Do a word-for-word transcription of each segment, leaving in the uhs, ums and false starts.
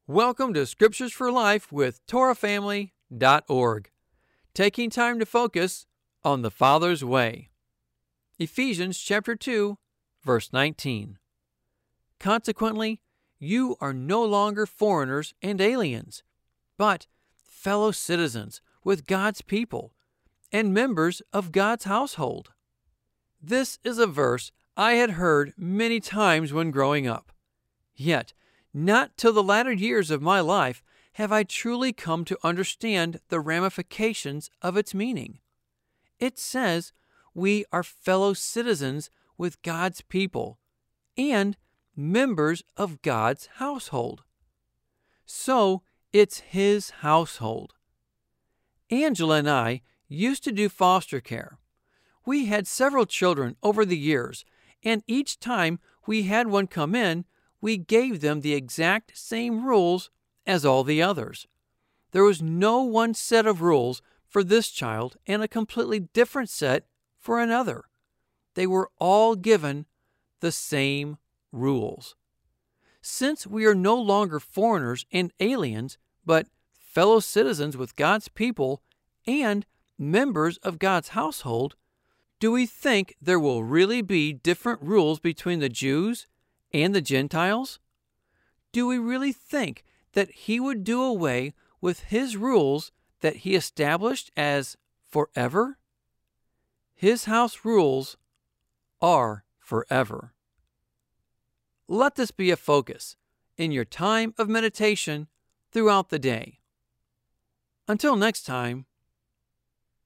Welcome to Scriptures for Life with Torah Family dot org, taking time to focus on the Father's way. Ephesians chapter two, verse nineteen. Consequently, you are no longer foreigners and aliens, but fellow citizens with God's people and members of God's household. This is a verse I had heard many times when growing up. Yet, not till the latter years of my life have I truly come to understand the ramifications of its meaning. It says we are fellow citizens with God's people and members of God's household. So, it's His household. Angela and I used to do foster care. We had several children over the years, and each time we had one come in, we gave them the exact same rules as all the others. There was no one set of rules for this child and a completely different set for another. They were all given the same rules. Since we are no longer foreigners and aliens, but fellow citizens with God's people and members of God's household, do we think there will really be different rules between the Jews and the Gentiles? Do we really think that He would do away with His rules that He established as forever? His house rules are forever. Let this be a focus in your time of meditation throughout the day. Until next time,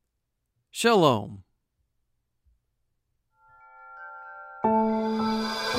Shalom.